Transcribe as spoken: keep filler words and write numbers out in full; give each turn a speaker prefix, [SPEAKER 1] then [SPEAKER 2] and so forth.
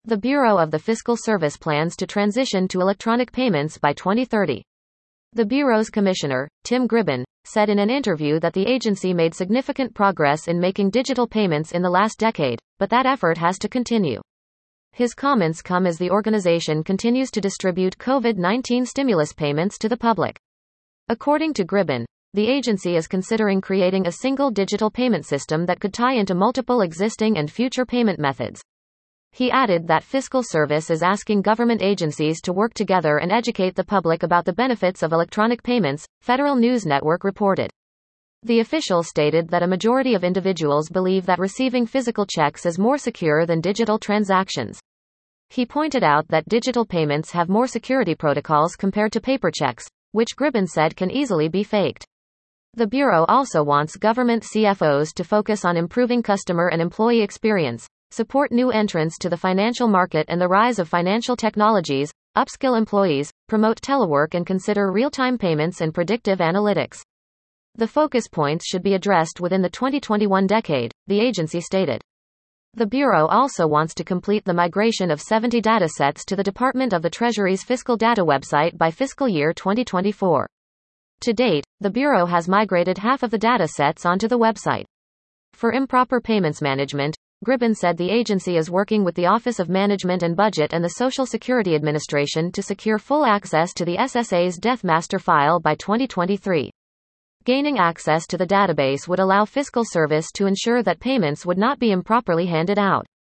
[SPEAKER 1] The Bureau of the Fiscal Service plans to transition to electronic payments by twenty thirty. The Bureau's commissioner, Tim Gribbin, said in an interview that the agency made significant progress in making digital payments in the last decade, but that effort has to continue. His comments come as the organization continues to distribute COVID nineteen stimulus payments to the public. According to Gribbin, the agency is considering creating a single digital payment system that could tie into multiple existing and future payment methods. He added that Fiscal Service is asking government agencies to work together and educate the public about the benefits of electronic payments, Federal News Network reported. The official stated that a majority of individuals believe that receiving physical checks is more secure than digital transactions. He pointed out that digital payments have more security protocols compared to paper checks, which Gribbin said can easily be faked. The Bureau also wants government C F Os to focus on improving customer and employee experience, support new entrants to the financial market and the rise of financial technologies, upskill employees, promote telework and consider real-time payments and predictive analytics. The focus points should be addressed within the twenty twenty-one decade, the agency stated. The Bureau also wants to complete the migration of seventy datasets to the Department of the Treasury's Fiscal Data website by fiscal year twenty twenty-four. To date, the Bureau has migrated half of the datasets onto the website. For improper payments management, Gribbin said the agency is working with the Office of Management and Budget and the Social Security Administration to secure full access to the S S A's Death Master file by twenty twenty-three. Gaining access to the database would allow Fiscal Service to ensure that payments would not be improperly handed out.